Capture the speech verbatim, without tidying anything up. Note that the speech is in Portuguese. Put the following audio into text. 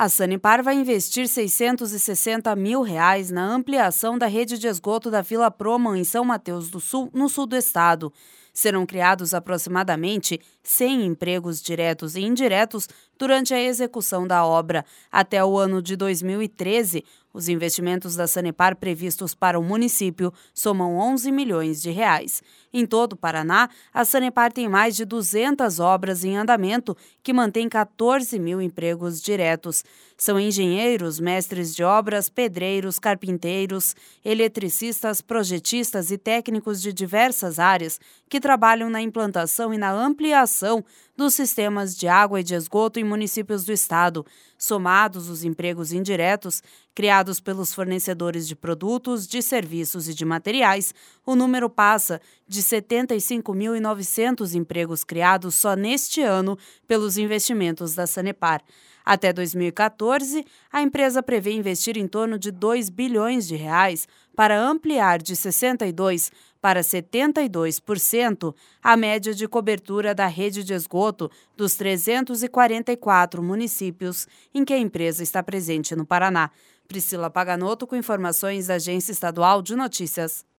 A Sanepar vai investir seiscentos e sessenta mil reais na ampliação da rede de esgoto da Vila Proman, em São Mateus do Sul, no sul do estado. Serão criados aproximadamente cem empregos diretos e indiretos durante a execução da obra. Até o ano de dois mil e treze, os investimentos da Sanepar previstos para o município somam onze milhões de reais. Em todo o Paraná, a Sanepar tem mais de duzentas obras em andamento que mantêm quatorze mil empregos diretos. São engenheiros, mestres de obras, pedreiros, carpinteiros, eletricistas, projetistas e técnicos de diversas áreas que trabalham na implantação e na ampliação dos sistemas de água e de esgoto em municípios do estado. Somados os empregos indiretos, criados pelos fornecedores de produtos, de serviços e de materiais, o número passa de setenta e cinco mil e novecentos empregos criados só neste ano pelos investimentos da Sanepar. Até dois mil e quatorze, a empresa prevê investir em torno de dois bilhões de reais para ampliar de sessenta e dois por cento para setenta e dois por cento a média de cobertura da rede de esgoto dos trezentos e quarenta e quatro municípios em que a empresa está presente no Paraná. Priscila Paganotto com informações da Agência Estadual de Notícias.